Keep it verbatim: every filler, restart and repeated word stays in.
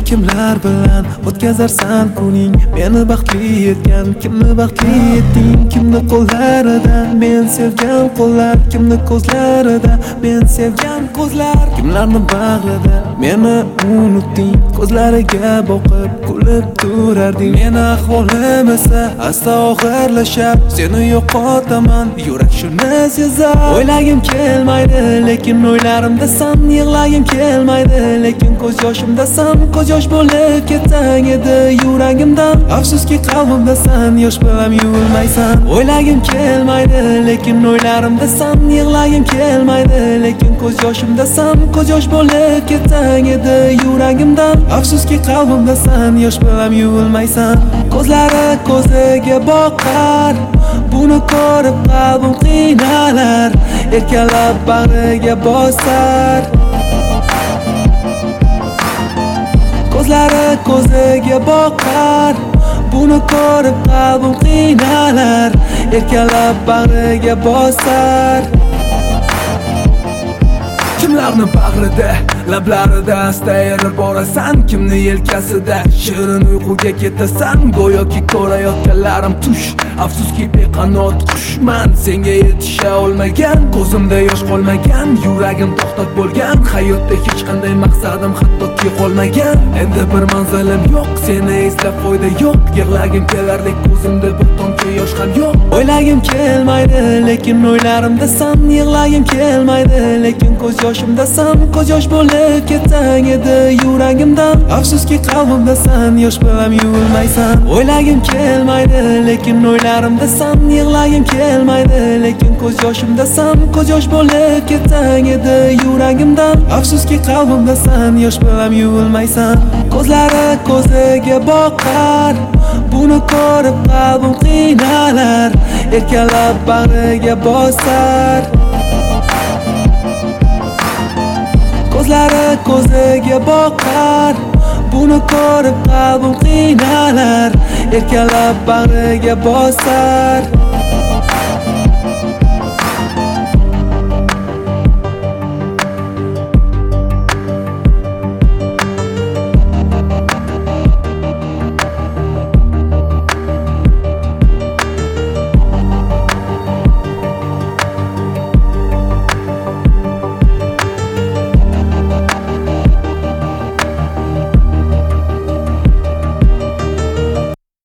kimlar bilan o'tkazarsan kuning? Meni baxtli etgan, kimni baxtli etding? Kimni qo'llarida men sevgan qo'llar, kimni ko'zlarida men sevgan ko'zlar, kimlarni bag'rida meni unutding? Ko'zlariga boqib kulib turarding. Meni ahvolim esa asta og'irlashar, seni yo'qotaman, yurak shuni sezar. O'ylagim kelmaydi, lekin o'ylarimdasan, yig'lagim kelmaydi, lekin ko'z yoshimdasan. Ko'z yosh bo'lib ketsang edi yuragimdan, afsuski qalbimdasan, yosh bilan yuvilmaysan. O'ylagim kelmaydi, lekin o'ylarimdasan, yig'lagim kelmaydi, lekin ko'z yoshimdasan. Ko'z yosh bo'lib ketsang edi yuragimdan, afsuski qalbimdasan, yosh bilan yuvilmaysan. Ko'zlari ko'ziga boqar, buni ko'rib qalbim qiynalar, erkalab bag'riga bosar. Ko'zlari ko'ziga boqar, buni ko'rib qalbim qiynalar, erkalab bag'riga bosar. Kimlarni bag'rida, lablarida asta erib borasan, kimni yelkasida shirin uyquga ketasan. Go'yoki ko'rayotganlarim tush, afsuski beqanot qushman. Senga yetisha olmagan, ko'zimda yosh qolmagan, yuragim to'xtab bo'lgan. Hayotda hech qanday maqsadim hattoki qolmagan. Endi bir manzilim yo'q, seni eslab foyda yo'q. Yig'lagim kelardek ko'zimda bir tomchi yosh ham yo'q. O'ylagim kelmaydi, lekin o'ylarimdasan, yig'lagim kelmaydi, lekin ko'z yoshimdasan. Ko'z yosh bo'lib ketsang edi yuragimdan, afsuski qalbimdasan, yosh bilan yuvilmaysan. O'ylagim kelmaydi, lekin o'ylarimdasan, yig'lagim kelmaydi, lekin ko'z yoshimdasan. Ko'z yosh bo'lib ketsang edi yuragimdan, afsuski qalbimdasan, yosh bilan yuvilmaysan. Ko'zlari ko'ziga boqar, buni ko'rib qalbim qiynalar, erkalab bag'riga bosar. Ko'zlari ko'ziga boqar, buni ko'rib qalbim qiynalar, erkalab bag'riga bosar.